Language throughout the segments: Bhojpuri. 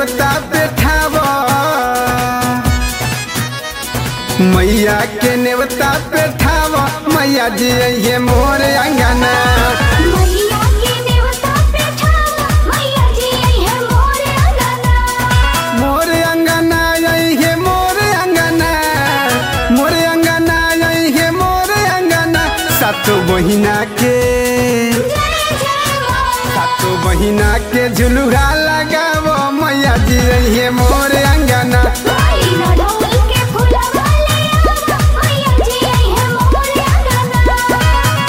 नेवता पेठाव मैया के नेवता पेठाव मैया जी ये मोर अंगना मैया के नेवता पेठाव मैया जी है मोर अंगना मोर अंगना ये मोर अंगना मोर अंगना ये मोर अंगना सातो बहिना के सातो बहिना के झुलुहा लगाव मैया जी ये मोर अंगना मैया ढोल के फुलवा ले आवा मैया जी है मोर अंगना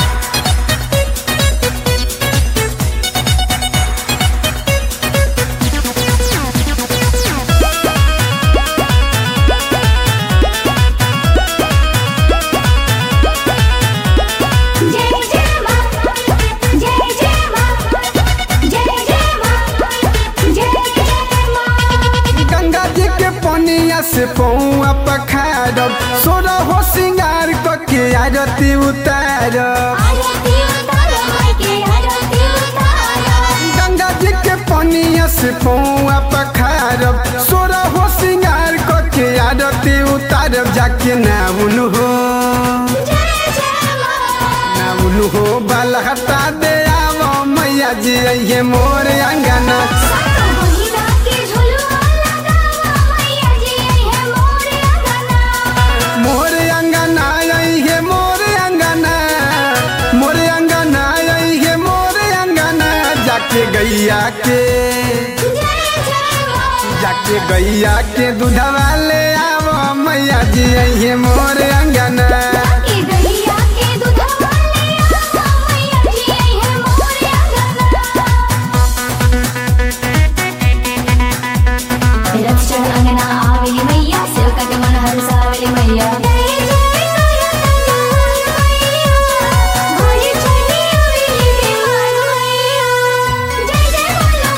जय जय मां जय जय मां जय जय मां जय जय मां गंगा जी के पनिया से पौआ पखारब सोरा हो सिंगार के आरती उतारब आरती उतारो माई के आरती उतारो गंगा जी के पनिया से पौआ पखारब सोरा हो सिंगार के आरती उतारब जाके नाउन हो जय जय मां नाउन हो बालहटा दे आवो मैया जी ये मोर अंगना सातो बहिना के झुलुआ लगावा मैया जी है मोर अंगना मोर अंगना ये मोर अंगना मोर अंगना ये मोर अंगना जाके गैया के जय जय मां जाके गैया के दूधवा ले आवो मैया जी ये मोर अंगना के गैया के दूधवा ले आवा मैया जी है मोर अंगना रक्षण अंगना आवेली मैया सेवका के मन हरसावेली मैया जय जय घोड़ी चढ़ी आवेली बीमार मैया जय जय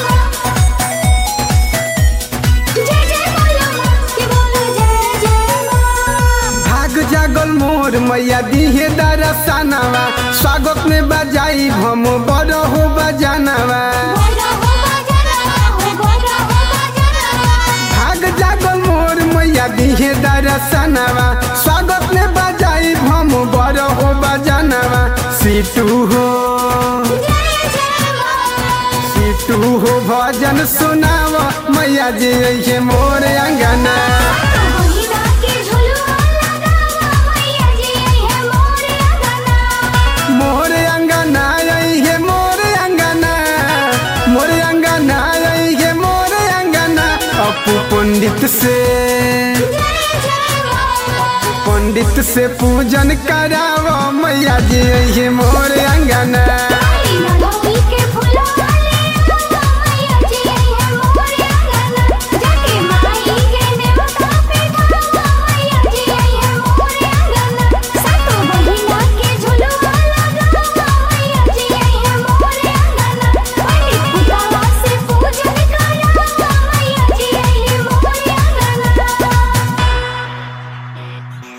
बोलो मां के बोलो जय जय मां भाग जागल मोर मैया दिहे दरसनावा स्वागत में बजाई हम बड़ हो बजानवा बोलो हो बजना हो बोलो हो बजना भाग जागल मोर मैया दिहे दरसनावा स्वागत में बजाई हम बड़ हो बजानवा सीटू हो जय जय मां सीटू हो भजन सुनाव मैया जी ये मोर अंगना सातो बहिना के झुलुआ लगावा मैया जी है मोर अंगना मोर अंगना ये मोर अंगना मोर अंगना ये मोर अंगना अपू पंडित से जय जय मां पंडित से पूजन कराव मैया जी ये मोर अंगना